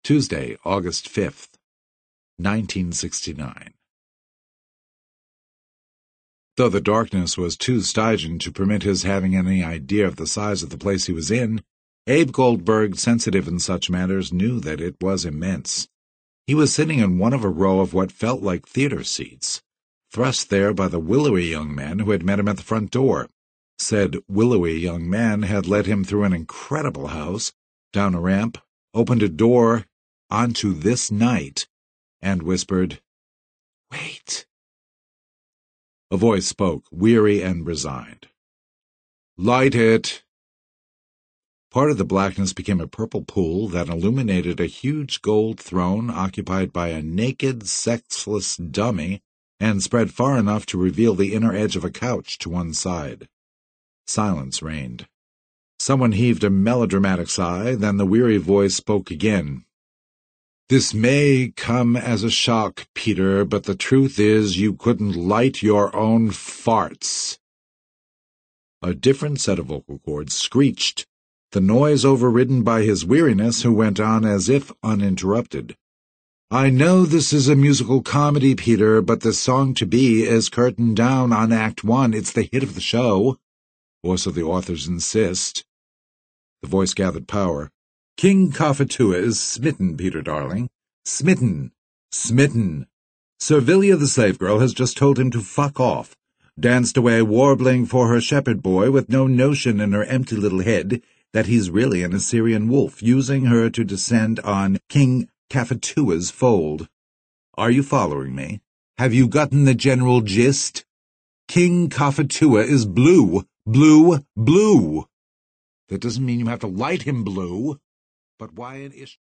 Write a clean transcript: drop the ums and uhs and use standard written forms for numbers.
Tuesday, August 5th, 1969. Though the darkness was too Stygian to permit his having any idea of the size of the place he was in, Abe Goldberg, sensitive in such matters, knew that it was immense. He was sitting in one of a row of what felt like theater seats, thrust there by the willowy young man who had met him at the front door. Said willowy young man had led him through an incredible house, down a ramp, opened a door onto this night, and whispered, "Wait." A voice spoke, weary and resigned. "Light it." Part of the blackness became a purple pool that illuminated a huge gold throne occupied by a naked, sexless dummy and spread far enough to reveal the inner edge of a couch to one side. Silence reigned. Someone heaved a melodramatic sigh, then the weary voice spoke again. "This may come as a shock, Peter, but the truth is you couldn't light your own farts." A different set of vocal cords screeched, the noise overridden by his weariness, who went on as if uninterrupted. "I know this is a musical comedy, Peter, but the song to be is curtained down on Act 1. It's the hit of the show, or so the authors insist." The voice gathered power. "King Cophetua is smitten, Peter darling. Smitten. Smitten. Servilia the slave girl has just told him to fuck off. Danced away warbling for her shepherd boy with no notion in her empty little head that he's really an Assyrian wolf, using her to descend on King Cophetua's fold. Are you following me? Have you gotten the general gist? King Cophetua is blue. Blue. Blue. That doesn't mean you have to light him blue. But why an issue?